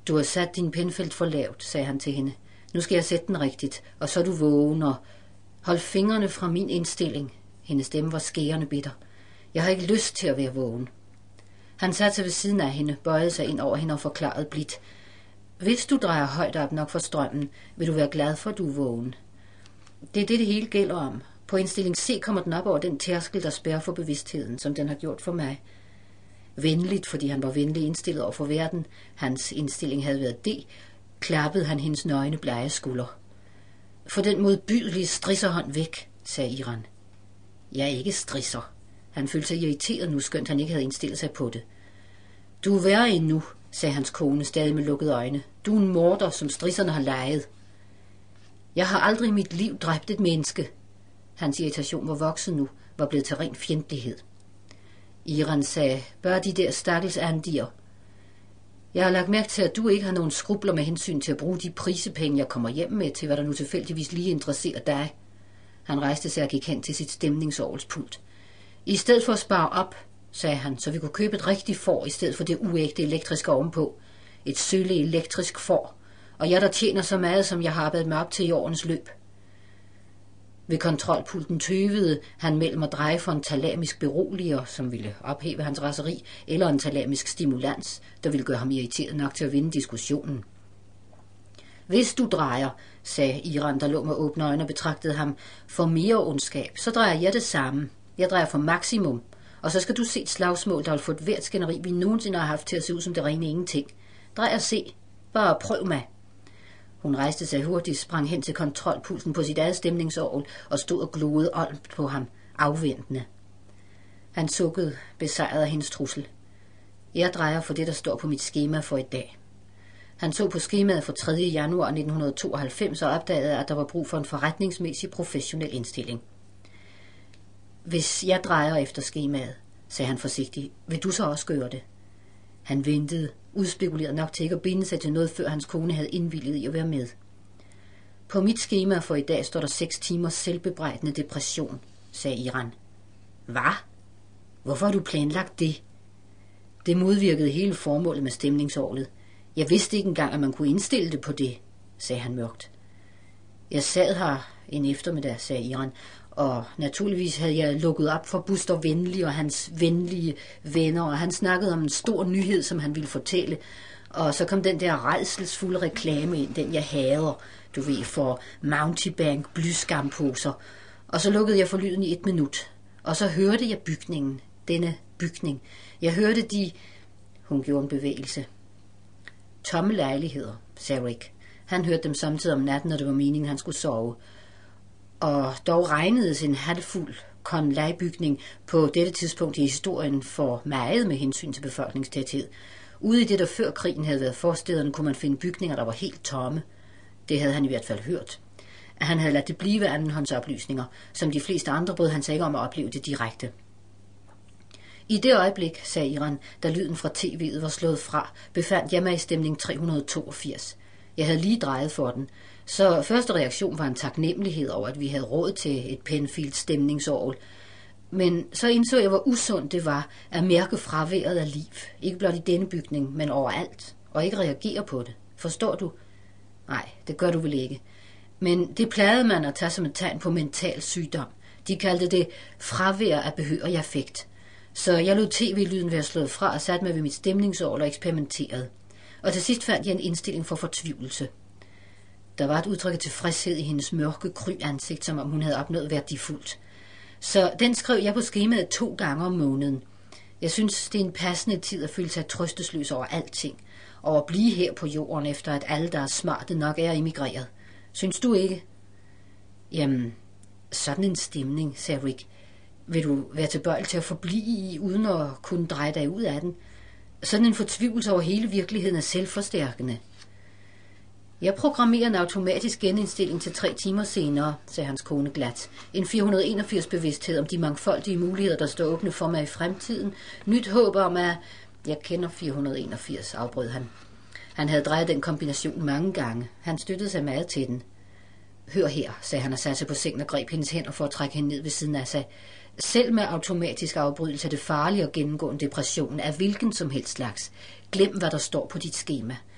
Du har sat din penfelt for lavt, sagde han til hende. Nu skal jeg sætte den rigtigt, og så er du vågen, og hold fingrene fra min indstilling. Hendes stemme var skærende bitter. Jeg har ikke lyst til at være vågen. Han satte sig ved siden af hende, bøjede sig ind over hende og forklarede blidt. Hvis du drejer højt op nok for strømmen, vil du være glad for, at du er vågen. Det er det hele gælder om. På indstilling C kommer den op over den tærskel, der spærrer for bevidstheden, som den har gjort for mig. Venligt, fordi han var venlig indstillet over for verden, hans indstilling havde været D, klappede han hendes nøgne blege skulder. For den modbydelige strisserhånd væk, sagde Iran. Jeg er ikke strisser. Han følte sig irriteret nu, skønt han ikke havde indstillet sig på det. Du er værre endnu, sagde hans kone stadig med lukkede øjne. Du er en morder, som strisserne har leget. Jeg har aldrig i mit liv dræbt et menneske. Hans irritation var vokset nu, var blevet til ren fjendtlighed. Iran sagde, bare de der stakkels andier. Jeg har lagt mærke til, at du ikke har nogen skrubler med hensyn til at bruge de prisepenge, jeg kommer hjem med, til hvad der nu tilfældigvis lige interesserer dig. Han rejste sig og gik hen til sit stemningsorgelspult. I stedet for at spare op, sagde han, så vi kunne købe et rigtigt får, i stedet for det uægte elektriske ovenpå. Et sølle elektrisk får, og jeg der tjener så meget, som jeg har arbejdet mig op til i årens løb. Ved kontrolpulten tøvede han mellem at dreje for en talamisk beroliger, som ville ophæve hans raseri, eller en talamisk stimulans, der ville gøre ham irriteret nok til at vinde diskussionen. Hvis du drejer, sagde Iran, der lå med åbne øjne og betragtede ham, for mere ondskab, så drejer jeg det samme. Jeg drejer for maksimum, og så skal du se et slagsmål, der vil få et hvert skænderi, vi nogensinde har haft til at se ud som det rene ingenting. Drej og se. Bare prøv mig. Hun rejste sig hurtigt, sprang hen til kontrolpulsen på sit eget stemningsorgel og stod og gloede olmt på ham, afventende. Han sukkede, besejret af hendes trussel. Jeg drejer for det, der står på mit skema for i dag. Han så på skemaet for 3. januar 1992 og opdagede, at der var brug for en forretningsmæssig professionel indstilling. Hvis jeg drejer efter skemaet, sagde han forsigtigt, vil du så også gøre det? Han ventede, udspekuleret nok til ikke at binde sig til noget, før hans kone havde indvilliget i at være med. På mit skema for i dag står der 6 timers selvbebrejdende depression, sagde Iran. Hvad? Hvorfor har du planlagt det? Det modvirkede hele formålet med stemningsorglet. Jeg vidste ikke engang, at man kunne indstille det på det, sagde han mørkt. Jeg sad her en eftermiddag, sagde Iran, og naturligvis havde jeg lukket op for Buster Venlig og hans venlige venner, og han snakkede om en stor nyhed, som han ville fortælle, og så kom den der rædselsfulde reklame ind, den jeg hader, du ved, for Mountebank blyskamposer, og så lukkede jeg for lyden i 1 minut, og så hørte jeg bygningen, denne bygning. Jeg hørte hun gjorde en bevægelse. Tomme lejligheder, sagde Rick. Han hørte dem samtidig om natten, når det var meningen, han skulle sove. Og dog regnedes en halvfuld konlejbygning på dette tidspunkt i historien for meget med hensyn til befolkningstæthed. Ude i det, der før krigen havde været forstederne, kunne man finde bygninger, der var helt tomme. Det havde han i hvert fald hørt. Han havde ladet det blive andenhåndsoplysninger, som de fleste andre brød han sig ikke om at opleve det direkte. I det øjeblik, sagde Iran, da lyden fra tv'et var slået fra, befandt jeg mig i stemning 382. Jeg havde lige drejet for den, så første reaktion var en taknemmelighed over, at vi havde råd til et Penfield stemningsorgel. Men så indså jeg, hvor usundt det var at mærke fraværet af liv, ikke blot i denne bygning, men overalt, og ikke reagere på det. Forstår du? Nej, det gør du vel ikke. Men det plejede man at tage som et tegn på mental sygdom. De kaldte det fravær af behørig affekt. Så jeg lod tv-lyden være slået fra og satte mig ved mit stemningsorgel og eksperimenterede. Og til sidst fandt jeg en indstilling for fortvivlelse. Der var et udtryk af tilfredshed i hendes mørke, kry ansigt, som om hun havde opnået værdifuldt. Så den skrev jeg på skemaet 2 gange om måneden. Jeg synes, det er en passende tid at føle sig trøstesløs over alting, og at blive her på jorden, efter at alle, der er smarte nok, er emigreret. Synes du ikke? Jamen, sådan en stemning, sagde Rick. Vil du være tilbøjelig til at forblive i, uden at kunne dreje dig ud af den? Sådan en fortvivlelse over hele virkeligheden er selvforstærkende. Jeg programmerer en automatisk genindstilling til 3 timer senere, sagde hans kone glat. En 481 bevidsthed om de mangfoldige muligheder, der står åbne for mig i fremtiden. Nyt håb om, at... Jeg kender 481, afbrød han. Han havde drejet den kombination mange gange. Han støttede sig meget til den. Hør her, sagde han og satte sig på sengen og greb hendes hænder for at trække hende ned ved siden af sig. Selv med automatisk afbrydelse er det farligt at gennemgå en depression af hvilken som helst slags. Glem, hvad der står på dit skema.